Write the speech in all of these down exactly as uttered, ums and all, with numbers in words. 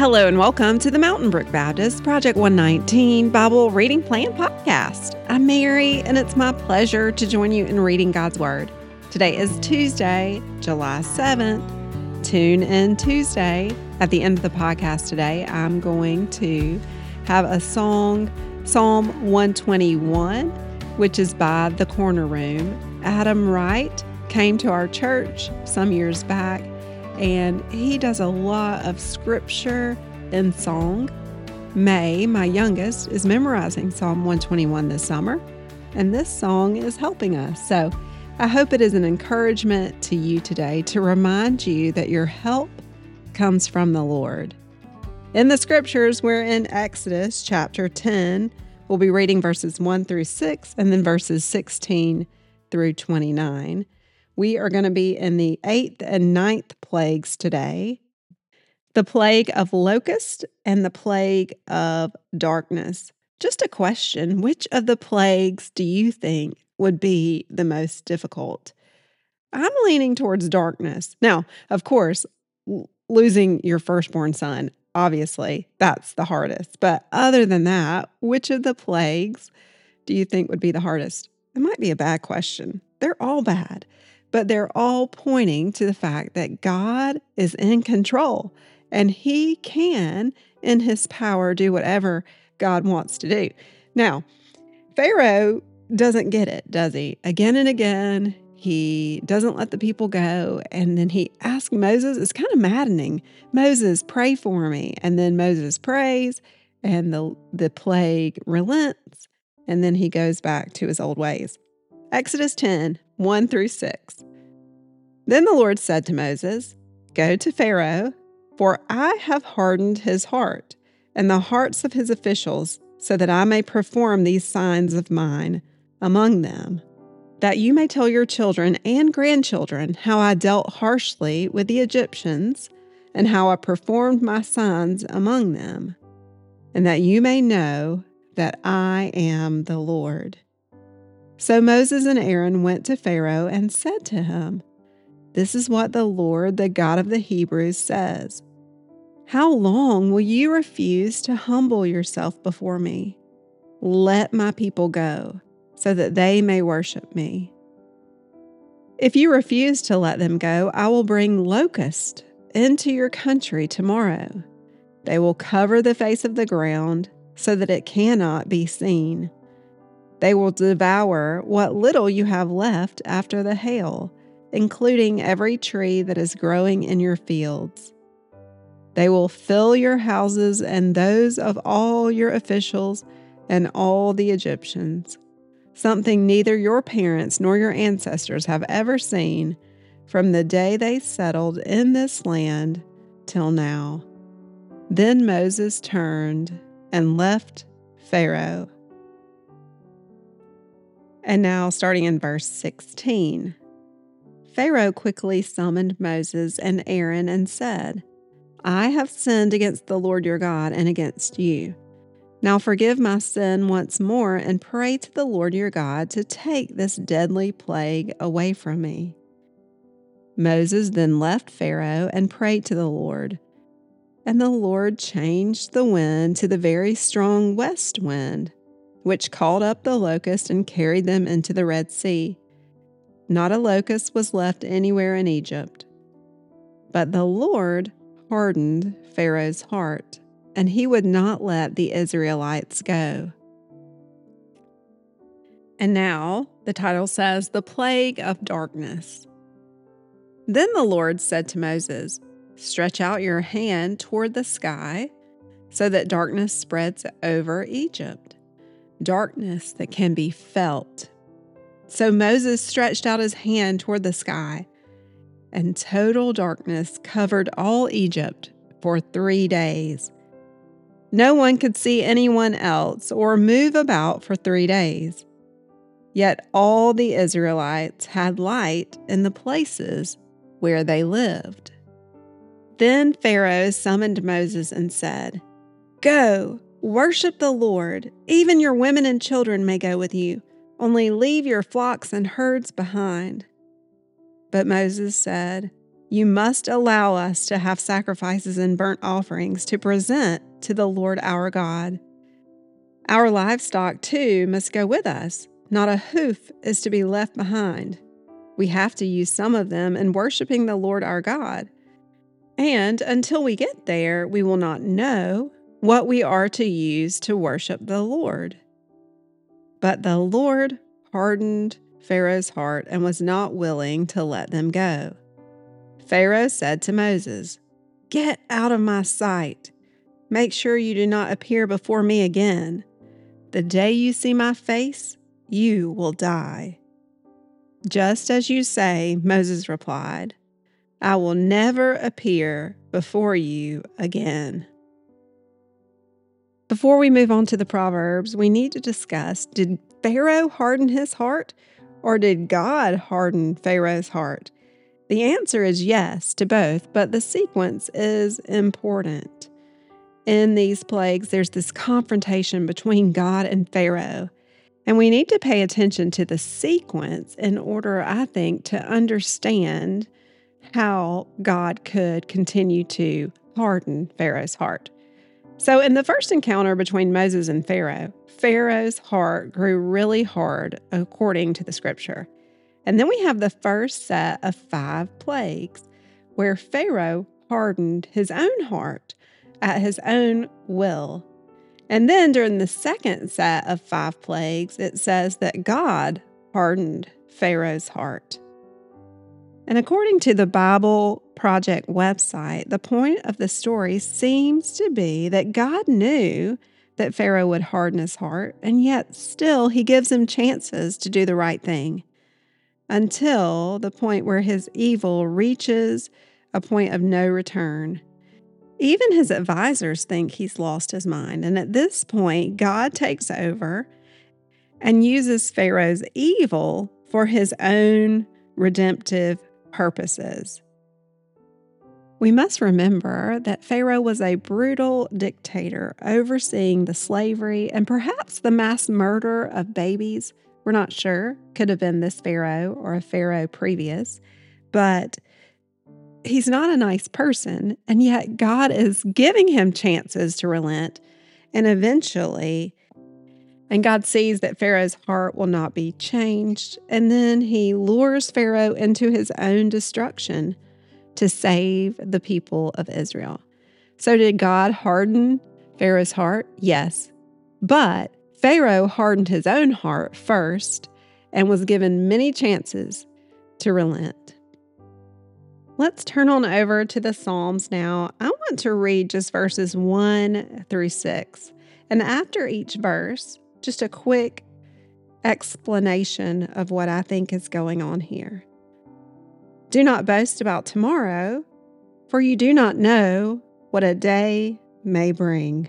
Hello and welcome to the Mountain Brook Baptist Project one nineteen Bible Reading Plan Podcast. I'm Mary, and it's my pleasure to join you in reading God's Word. Today is Tuesday, July seventh. Tune in Tuesday. At the end of the podcast today, I'm going to have a song, Psalm one twenty-one, which is by The Corner Room. Adam Wright came to our church some years back, and he does a lot of scripture in song. May, my youngest, is memorizing Psalm one twenty-one this summer, and this song is helping us. So I hope it is an encouragement to you today to remind you that your help comes from the Lord. In the scriptures, we're in Exodus chapter ten. We'll be reading verses one through six and then verses sixteen through twenty-nine. We are going to be in the eighth and ninth plagues today, the plague of locust and the plague of darkness. Just a question, which of the plagues do you think would be the most difficult? I'm leaning towards darkness. Now, of course, l- losing your firstborn son, obviously, that's the hardest. But other than that, which of the plagues do you think would be the hardest? It might be a bad question. They're all bad. But they're all pointing to the fact that God is in control and He can, in His power, do whatever God wants to do. Now, Pharaoh doesn't get it, does he? Again and again, he doesn't let the people go. And then he asks Moses, it's kind of maddening. Moses, pray for me. And then Moses prays and the, the plague relents. And then he goes back to his old ways. Exodus ten, one through six. Then the Lord said to Moses, "Go to Pharaoh, for I have hardened his heart and the hearts of his officials, so that I may perform these signs of mine among them, that you may tell your children and grandchildren how I dealt harshly with the Egyptians and how I performed my signs among them, and that you may know that I am the Lord." So Moses and Aaron went to Pharaoh and said to him, "This is what the Lord, the God of the Hebrews, says. How long will you refuse to humble yourself before me? Let my people go, so that they may worship me. If you refuse to let them go, I will bring locusts into your country tomorrow. They will cover the face of the ground so that it cannot be seen. They will devour what little you have left after the hail, including every tree that is growing in your fields. They will fill your houses and those of all your officials and all the Egyptians, something neither your parents nor your ancestors have ever seen from the day they settled in this land till now." Then Moses turned and left Pharaoh. And now, starting in verse sixteen, Pharaoh quickly summoned Moses and Aaron and said, "I have sinned against the Lord your God and against you. Now forgive my sin once more and pray to the Lord your God to take this deadly plague away from me." Moses then left Pharaoh and prayed to the Lord. And the Lord changed the wind to the very strong west wind, which called up the locust and carried them into the Red Sea. Not a locust was left anywhere in Egypt. But the Lord hardened Pharaoh's heart, and he would not let the Israelites go. And now, the title says, The Plague of Darkness. Then the Lord said to Moses, "Stretch out your hand toward the sky, so that darkness spreads over Egypt, darkness that can be felt." So Moses stretched out his hand toward the sky, and total darkness covered all Egypt for three days. No one could see anyone else or move about for three days. Yet all the Israelites had light in the places where they lived. Then Pharaoh summoned Moses and said, "Go, worship the Lord. Even your women and children may go with you. Only leave your flocks and herds behind." But Moses said, You must allow us to have sacrifices and burnt offerings to present to the Lord our God. Our livestock, too, must go with us. Not a hoof is to be left behind. We have to use some of them in worshiping the Lord our God. And until we get there, we will not know what we are to use to worship the Lord. But the Lord hardened Pharaoh's heart and was not willing to let them go. Pharaoh said to Moses, "Get out of my sight. Make sure you do not appear before me again. The day you see my face, you will die." "Just as you say," Moses replied, "I will never appear before you again." Before we move on to the Proverbs, we need to discuss, did Pharaoh harden his heart, or did God harden Pharaoh's heart? The answer is yes to both, but the sequence is important. In these plagues, there's this confrontation between God and Pharaoh, and we need to pay attention to the sequence in order, I think, to understand how God could continue to harden Pharaoh's heart. So in the first encounter between Moses and Pharaoh, Pharaoh's heart grew really hard according to the scripture. And then we have the first set of five plagues where Pharaoh hardened his own heart at his own will. And then during the second set of five plagues, it says that God hardened Pharaoh's heart. And according to the Bible Project website, the point of the story seems to be that God knew that Pharaoh would harden his heart, and yet still he gives him chances to do the right thing until the point where his evil reaches a point of no return. Even his advisors think he's lost his mind, and at this point, God takes over and uses Pharaoh's evil for his own redemptive purposes. We must remember that Pharaoh was a brutal dictator overseeing the slavery and perhaps the mass murder of babies. We're not sure. Could have been this Pharaoh or a Pharaoh previous, but he's not a nice person, and yet God is giving him chances to relent, and eventually And God sees that Pharaoh's heart will not be changed, and then he lures Pharaoh into his own destruction to save the people of Israel. So did God harden Pharaoh's heart? Yes. But Pharaoh hardened his own heart first and was given many chances to relent. Let's turn on over to the Psalms now. I want to read just verses one through six. And after each verse, just a quick explanation of what I think is going on here. Do not boast about tomorrow, for you do not know what a day may bring.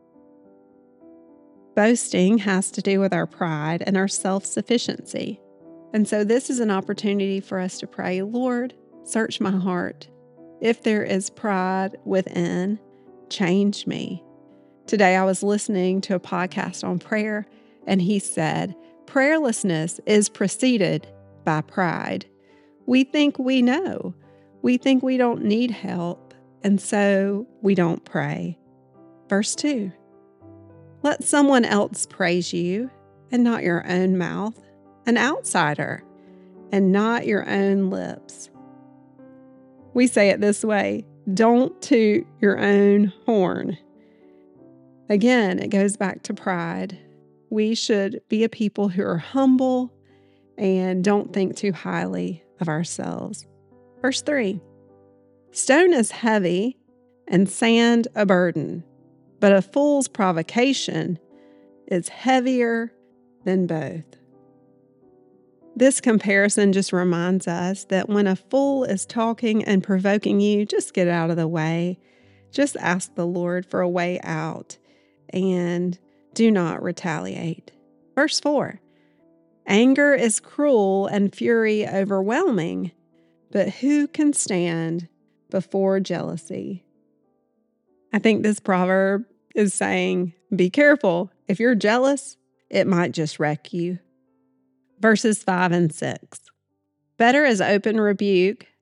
Boasting has to do with our pride and our self-sufficiency. And so this is an opportunity for us to pray, Lord, search my heart. If there is pride within, change me. Today I was listening to a podcast on prayer, and he said, prayerlessness is preceded by pride. We think we know. We think we don't need help, and so we don't pray. Verse two, let someone else praise you, and not your own mouth, an outsider, and not your own lips. We say it this way, don't toot your own horn. Again, it goes back to pride. We should be a people who are humble and don't think too highly of ourselves. Verse three, stone is heavy and sand a burden, but a fool's provocation is heavier than both. This comparison just reminds us that when a fool is talking and provoking you, just get out of the way. Just ask the Lord for a way out and do not retaliate. Verse four, anger is cruel and fury overwhelming, but who can stand before jealousy? I think this proverb is saying, be careful. If you're jealous, it might just wreck you. Verses five and six, better is open rebuke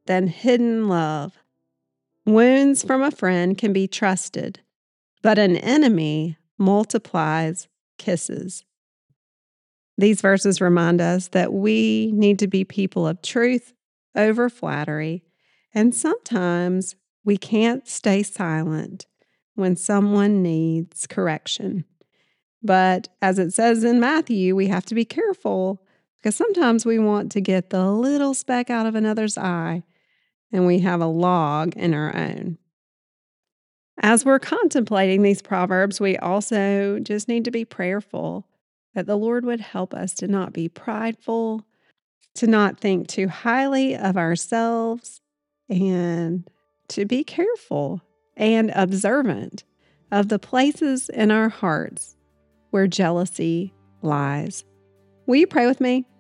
than hidden love. Wounds from a friend can be trusted, but an enemy multiplies kisses. These verses remind us that we need to be people of truth over flattery, and sometimes we can't stay silent when someone needs correction. But as it says in Matthew, we have to be careful because sometimes we want to get the little speck out of another's eye and we have a log in our own. As we're contemplating these proverbs, we also just need to be prayerful that the Lord would help us to not be prideful, to not think too highly of ourselves, and to be careful and observant of the places in our hearts where jealousy lies. Will you pray with me?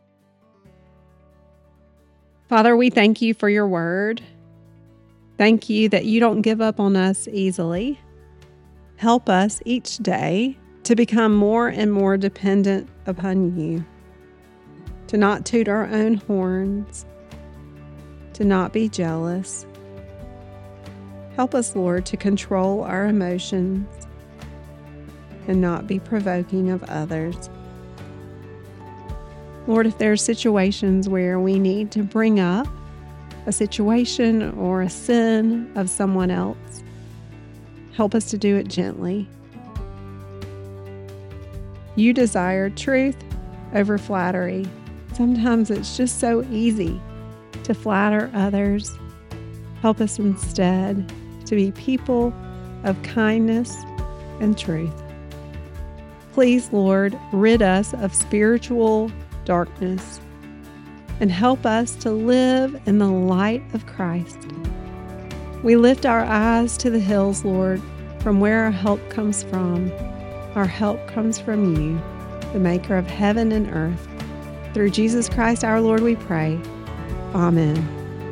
Father, we thank you for your word. Thank you that you don't give up on us easily. Help us each day to become more and more dependent upon you, to not toot our own horns, to not be jealous. Help us, Lord, to control our emotions and not be provoking of others. Lord, if there are situations where we need to bring up a situation or a sin of someone else, help us to do it gently. You desire truth over flattery. Sometimes it's just so easy to flatter others. Help us instead to be people of kindness and truth. Please, Lord, rid us of spiritual darkness and help us to live in the light of Christ. We lift our eyes to the hills, Lord, from where our help comes from. Our help comes from you, the maker of heaven and earth. Through Jesus Christ our Lord we pray. Amen.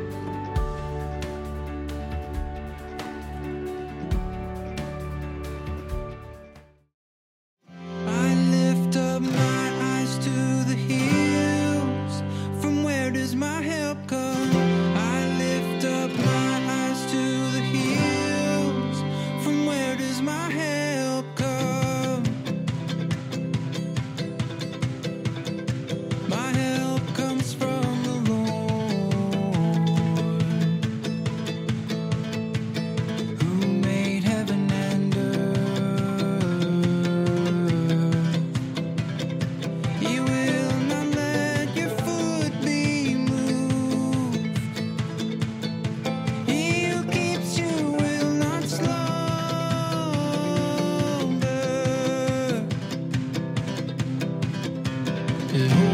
I lift up my eyes to the hills. From where does my help come? I lift up my eyes to the hills. From where does my help come? My help comes from the Lord, who made heaven and earth. He will not let your foot be moved. He who keeps you will not slumber.